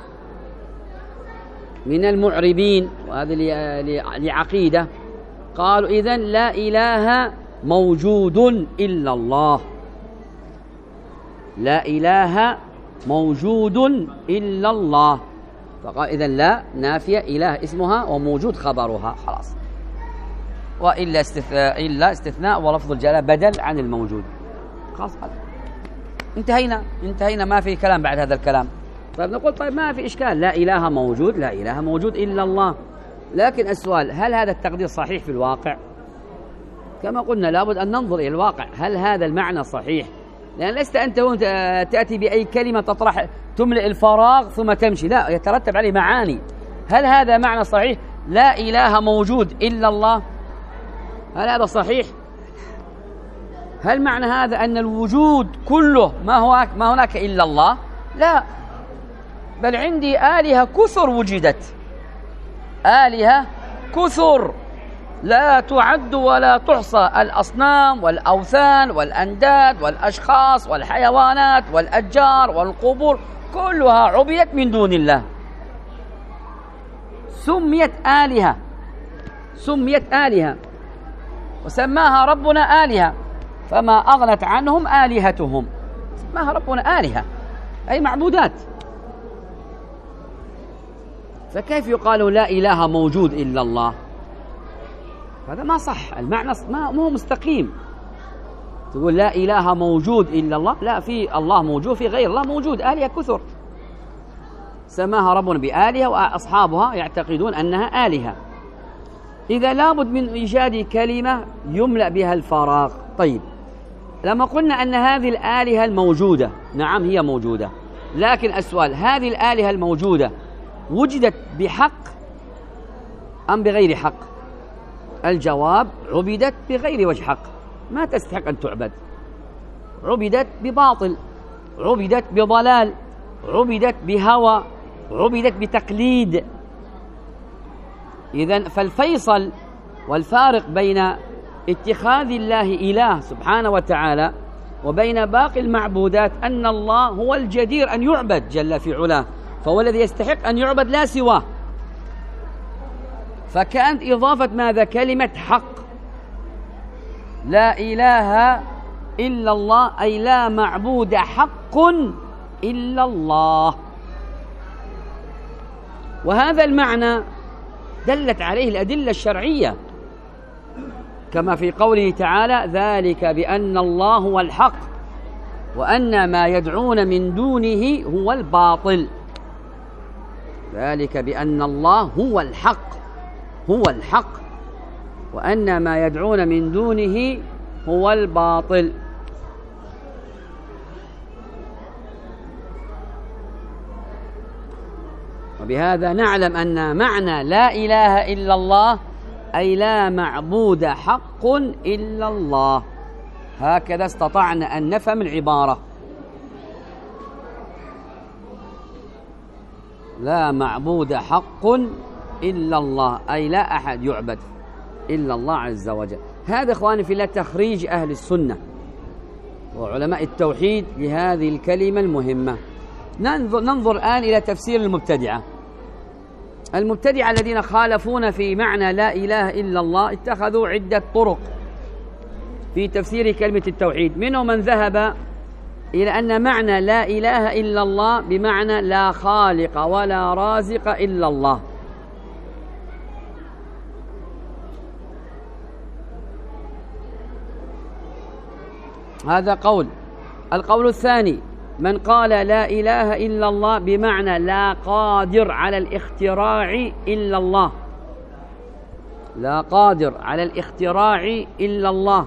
من المعربين وهذه لعقيدة قالوا إذن لا إله موجود إلا الله، لا إله موجود إلا الله، فقال إذن لا نافية، إله اسمها وموجود خبرها، خلاص. وإلا استثناء، إلا استثناء ولفظ الجلالة بدل عن الموجود، خلاص. انتهينا انتهينا ما في كلام بعد هذا الكلام. طيب نقول طيب ما في إشكال، لا إله موجود، لا إله موجود إلا الله، لكن السؤال هل هذا التقدير صحيح في الواقع؟ كما قلنا لابد أن ننظر إلى الواقع، هل هذا المعنى صحيح؟ لأن لست أنت تأتي بأي كلمة تطرح تملئ الفراغ ثم تمشي، لا، يترتب عليه معاني. هل هذا معنى صحيح؟ لا إله موجود إلا الله، هل هذا صحيح؟ هل معنى هذا أن الوجود كله ما هو ما هناك إلا الله؟ لا، بل عندي آلهة كثر وجدت، آلهة كثر لا تعد ولا تحصى، الأصنام والأوثان والأنداد والأشخاص والحيوانات والأشجار والقبور كلها عبدت من دون الله، سميت آلهة، سميت آلهة وسماها ربنا آلهة، فما أغنت عنهم آلهتهم، سماها ربنا آلهة أي معبودات. فكيف يقال لا إله موجود إلا الله؟ هذا ما صح، المعنى ما مو مستقيم. تقول لا إله موجود إلا الله، لا، في الله موجود، في غير الله موجود، آلهة كثر سماها ربنا بآلهة وأصحابها يعتقدون أنها آلهة. إذا لابد من إيجاد كلمة يملأ بها الفراغ. طيب لما قلنا أن هذه الآلهة الموجودة، نعم هي موجودة، لكن السؤال هذه الآلهة الموجودة وجدت بحق أم بغير حق؟ الجواب عبدت بغير وجه حق، ما تستحق أن تعبد، عبدت بباطل، عبدت بضلال، عبدت بهوى، عبدت بتقليد. إذن فالفيصل والفارق بين اتخاذ الله إله سبحانه وتعالى وبين باقي المعبودات أن الله هو الجدير أن يعبد جل في علاه، فهو الذي يستحق أن يعبد لا سواه. فكانت إضافة ماذا؟ كلمة حق، لا إله إلا الله أي لا معبود حق إلا الله. وهذا المعنى دلت عليه الأدلة الشرعية، كما في قوله تعالى ذلك بأن الله هو الحق وأن ما يدعون من دونه هو الباطل، ذلك بأن الله هو الحق، هو الحق وأن ما يدعون من دونه هو الباطل. وبهذا نعلم أن معنى لا إله إلا الله أي لا معبود حق إلا الله. هكذا استطعنا أن نفهم العبارة، لا معبود حق إلا الله أي لا أحد يعبد إلا الله عز وجل. هذا إخواني في الله تخريج أهل السنة وعلماء التوحيد لهذه الكلمة المهمة. ننظر, ننظر الآن إلى تفسير المبتدعة. المبتدعة الذين خالفون في معنى لا إله إلا الله اتخذوا عدة طرق في تفسير كلمة التوحيد. منهم من ذهب إلى أن معنى لا إله إلا الله بمعنى لا خالق ولا رازق إلا الله، هذا قول. القول الثاني من قال لا إله إلا الله بمعنى لا قادر على الاختراع إلا الله، لا قادر على الاختراع إلا الله،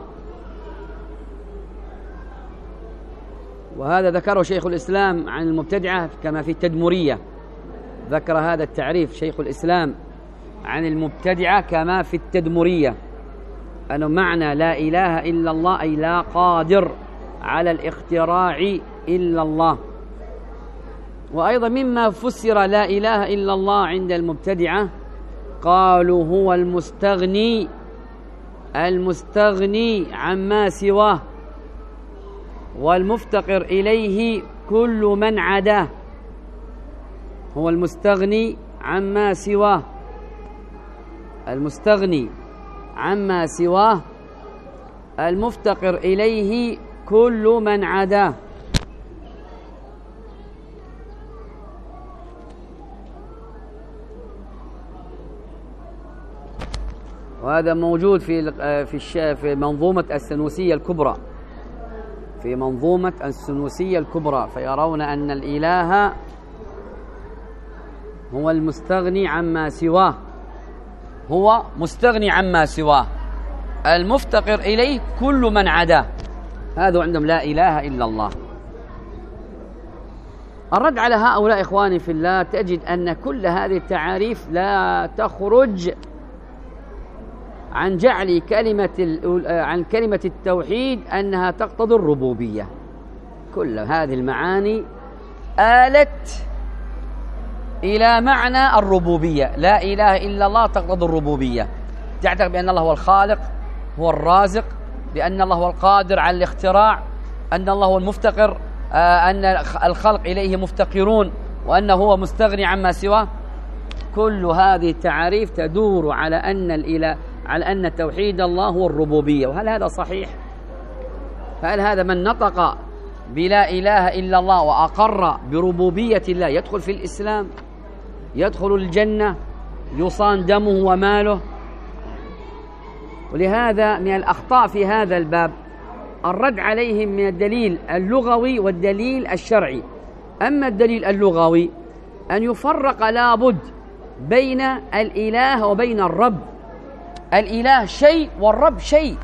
وهذا ذكره شيخ الإسلام عن المبتدعة كما في التدمرية، ذكر هذا التعريف شيخ الإسلام عن المبتدعة كما في التدمرية، أنه معنى لا إله إلا الله أي لا قادر على الاختراع إلا الله. وأيضا مما فسر لا إله إلا الله عند المبتدعة قالوا هو المستغني، المستغني عما سواه والمفتقر إليه كل من عداه، هو المستغني عما سواه، المستغني عما سواه المفتقر إليه كل من عداه. وهذا موجود في في في منظومة السنوسية الكبرى، في منظومة السنوسية الكبرى، فيرون أن الإله هو المستغني عما سواه، هو مستغني عما سواه، المفتقر إليه كل من عداه. هذا عندهم لا إله إلا الله. الرد على هؤلاء إخواني في الله، تجد أن كل هذه التعاريف لا تخرج عن جعل كلمة عن كلمة التوحيد أنها تقتضي الربوبية. كل هذه المعاني آلت إلى معنى الربوبية. لا إله إلا الله تقتضي الربوبية، تعتقد بأن الله هو الخالق، هو الرازق، بأن الله هو القادر على الاختراع، أن الله هو المفتقر، أن الخلق إليه مفتقرون، وأنه هو مستغني عما سواه. كل هذه التعاريف تدور على أن الإله على أن توحيد الله هو الربوبية. وهل هذا صحيح؟ هل هذا من نطق بلا إله إلا الله وأقر بربوبية الله يدخل في الإسلام، يدخل الجنة، يصان دمه وماله؟ ولهذا من الأخطاء في هذا الباب الرد عليهم من الدليل اللغوي والدليل الشرعي. أما الدليل اللغوي أن يفرق لابد بين الإله وبين الرب. الإله شيء والرب شيء.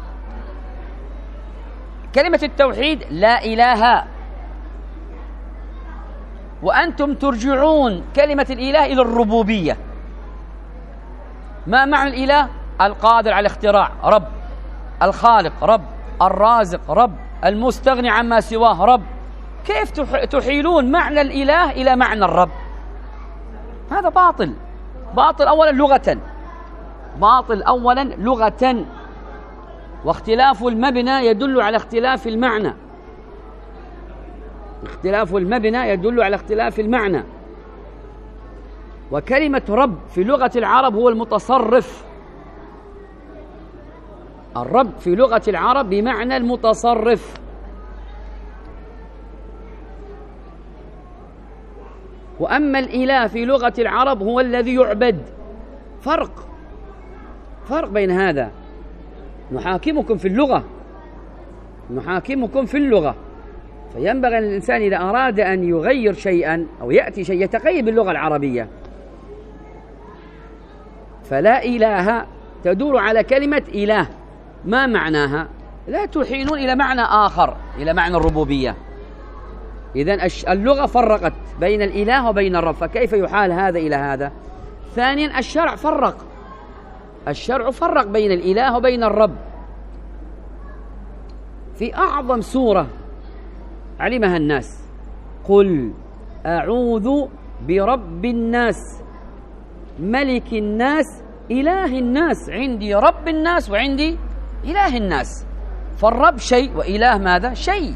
كلمة التوحيد لا إله، وأنتم ترجعون كلمة الإله إلى الربوبية. ما معنى الإله؟ القادر على الاختراع رب، الخالق رب، الرازق رب، المستغني عما سواه رب. كيف تحيلون معنى الإله إلى معنى الرب؟ هذا باطل. باطل أولا لغة، باطل أولا لغة، واختلاف المبنى يدل على اختلاف المعنى. اختلاف المبنى يدل على اختلاف المعنى. وكلمة رب في لغة العرب هو المتصرف. الرب في لغة العرب بمعنى المتصرف. وأما الإله في لغة العرب هو الذي يعبد. فرق فرق بين هذا. نحاكمكم في اللغة، نحاكمكم في اللغة. فينبغي أن الإنسان إذا أراد أن يغير شيئا أو يأتي شيء يتقيد باللغة العربية. فلا إله تدور على كلمة إله، ما معناها؟ لا تحيلون إلى معنى آخر، إلى معنى الربوبية. إذن اللغة فرقت بين الإله وبين الرب، فكيف يحال هذا إلى هذا؟ ثانيا الشرع فرق، الشرع فرق بين الإله وبين الرب. في أعظم سورة علمها الناس: قل أعوذ برب الناس ملك الناس إله الناس. عندي رب الناس وعندي إله الناس. فالرب شيء وإله ماذا؟ شيء.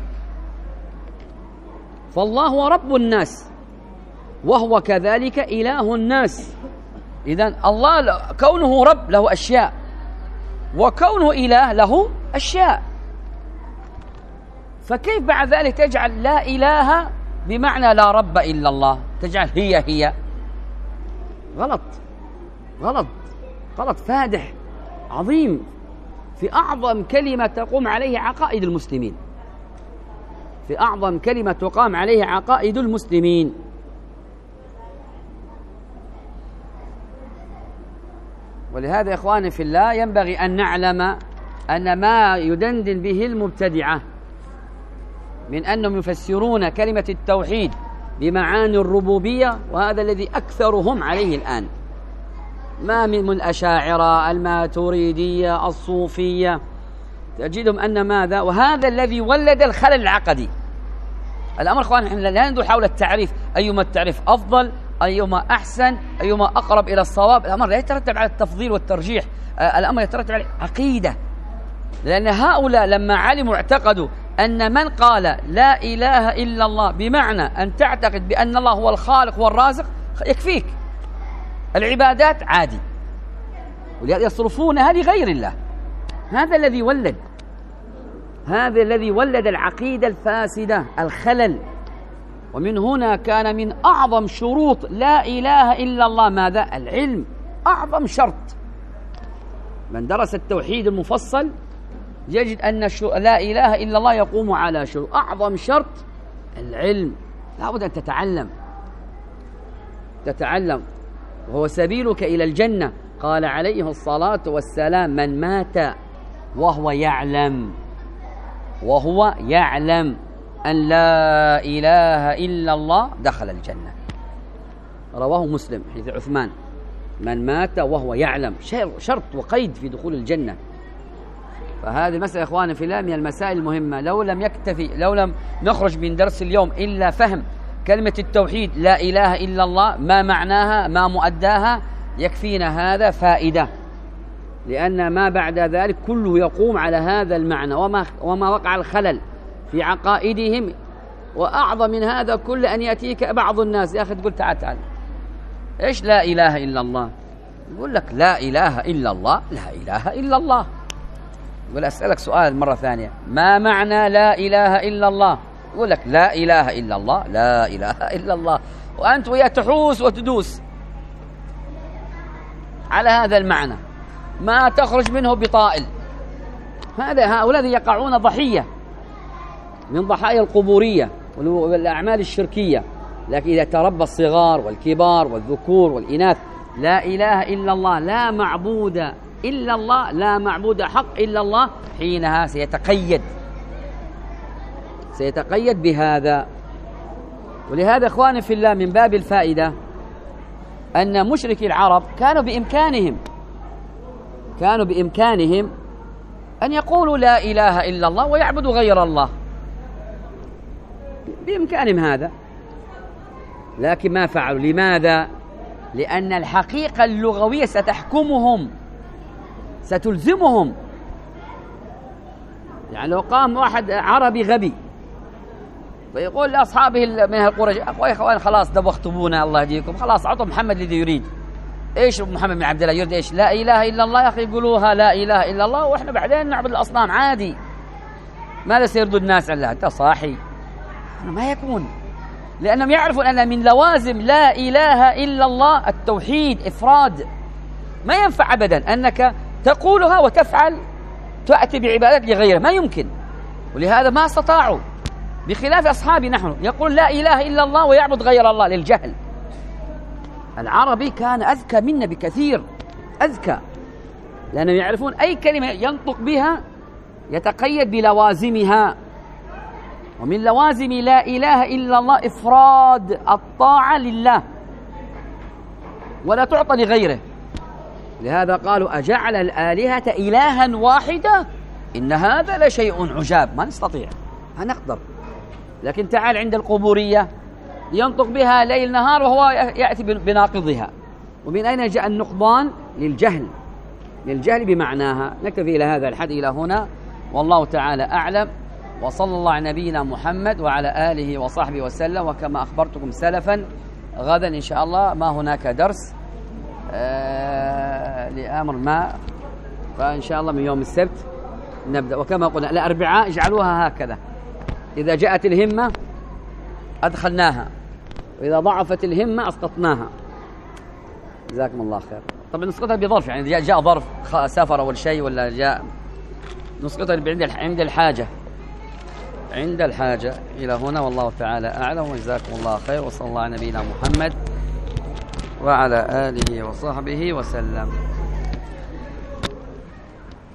فالله هو رب الناس وهو كذلك إله الناس. إذن الله كونه رب له أشياء، وكونه إله له أشياء. فكيف بعد ذلك تجعل لا إله بمعنى لا رب إلا الله؟ تجعل هي هي. غلط غلط غلط فادح عظيم في أعظم كلمة تقوم عليه عقائد المسلمين، في أعظم كلمة تقام عليه عقائد المسلمين. ولهذا يا إخواني في الله ينبغي أن نعلم أن ما يدندن به المبتدعة من أنهم يفسرون كلمة التوحيد بمعاني الربوبية، وهذا الذي أكثرهم عليه الآن، ما من الأشاعرة، الماتريدية، الصوفية، تجدهم أن ماذا؟ وهذا الذي ولد الخلل العقدي. الأمر إخوان نحن لا ندور حول التعريف، أيما التعريف أفضل، أيما أحسن، أيما أقرب إلى الصواب. الأمر لا يترتب على التفضيل والترجيح، الأمر يترتب على عقيدة. لأن هؤلاء لما علموا اعتقدوا أن من قال لا إله إلا الله بمعنى أن تعتقد بأن الله هو الخالق والرازق يكفيك، العبادات عادي، يصرفونها لغير الله. هذا الذي ولد هذا الذي ولد العقيدة الفاسدة، الخلل. ومن هنا كان من أعظم شروط لا إله إلا الله ماذا؟ العلم. أعظم شرط من درس التوحيد المفصل يجد أن لا إله إلا الله يقوم على شروط. أعظم شرط العلم، لا بد أن تتعلم تتعلم وهو سبيلك إلى الجنة. قال عليه الصلاة والسلام: من مات وهو يعلم وهو يعلم أن لا إله إلا الله دخل الجنة. رواه مسلم حديث عثمان: من مات وهو يعلم، شرط وقيد في دخول الجنة. فهذه مسألة إخواني في الله من المسائل المهمة. لو لم يكتفي لو لم نخرج من درس اليوم إلا فهم كلمة التوحيد لا إله إلا الله، ما معناها ما مؤداها، يكفينا هذا فائدة، لأن ما بعد ذلك كله يقوم على هذا المعنى. وما, وما وقع الخلل في عقائدهم، وأعظم من هذا كل أن يأتيك بعض الناس: يا أخي تقول تعال تعال إيش لا إله إلا الله؟ يقول لك لا إله إلا الله، لا إله إلا الله. يقول أسألك سؤال مرة ثانية: ما معنى لا إله إلا الله؟ يقول لك لا إله إلا الله، لا إله إلا الله، وأنت ويا تحوس وتدوس على هذا المعنى، ما تخرج منه بطائل. هذا هؤلاء يقعون ضحية من ضحايا القبورية والأعمال الشركية. لكن إذا تربى الصغار والكبار والذكور والإناث: لا إله إلا الله، لا معبود إلا الله، لا معبود حق إلا الله، حينها سيتقيد سيتقيد بهذا. ولهذا إخواني في الله، من باب الفائدة أن مشركي العرب كانوا بإمكانهم كانوا بإمكانهم أن يقولوا لا إله إلا الله ويعبدوا غير الله، بإمكانهم هذا، لكن ما فعلوا. لماذا؟ لأن الحقيقة اللغوية ستحكمهم، ستلزمهم. يعني لو قام واحد عربي غبي ويقول لأصحابه من القريش: أخوي إخوان خلاص دبختمونا الله يهديكم، خلاص أعطوا محمد الذي يريد. إيش محمد بن عبد الله يريد؟ إيش؟ لا إله إلا الله. يا أخي يقولوها لا إله إلا الله وإحنا بعدين نعبد الأصنام عادي. ماذا سيرضوا الناس على أنت صاحي؟ ما يكون، لأنهم يعرفون أن من لوازم لا إله إلا الله التوحيد، إفراد. ما ينفع أبدا أنك تقولها وتفعل تأتي بعبادات لغيره، ما يمكن. ولهذا ما استطاعوا، بخلاف أصحابي نحن يقول لا إله إلا الله ويعبد غير الله للجهل. العربي كان أذكى منا بكثير، أذكى، لأنهم يعرفون أي كلمة ينطق بها يتقيد بلوازمها. ومن لوازم لا إله إلا الله إفراد الطاعة لله ولا تعطى لغيره. لهذا قالوا: أجعل الآلهة إلها واحدة إن هذا لشيء عجاب. ما نستطيع، ما نقدر. لكن تعال عند القبورية ينطق بها ليل نهار وهو يأتي بناقضها. ومن أين جاء النقضان؟ للجهل، للجهل بمعناها. نكتفي إلى هذا الحد إلى هنا، والله تعالى أعلم، وصلى الله على نبينا محمد وعلى آله وصحبه وسلم. وكما أخبرتكم سلفا، غدا إن شاء الله ما هناك درس آه لأمر ما، فإن شاء الله من يوم السبت نبدأ. وكما قلنا الأربعاء اجعلوها هكذا: إذا جاءت الهمة أدخلناها، وإذا ضعفت الهمة أسقطناها. جزاكم الله خير. طبعا نسقطها بظرف، يعني جاء, جاء ظرف سفر أول شيء ولا جاء، نسقطها عند الحاجة عند الحاجة. إلى هنا والله تعالى أعلم، وجزاكم الله خير، وصلى الله على نبينا محمد وعلى آله وصحبه وسلم.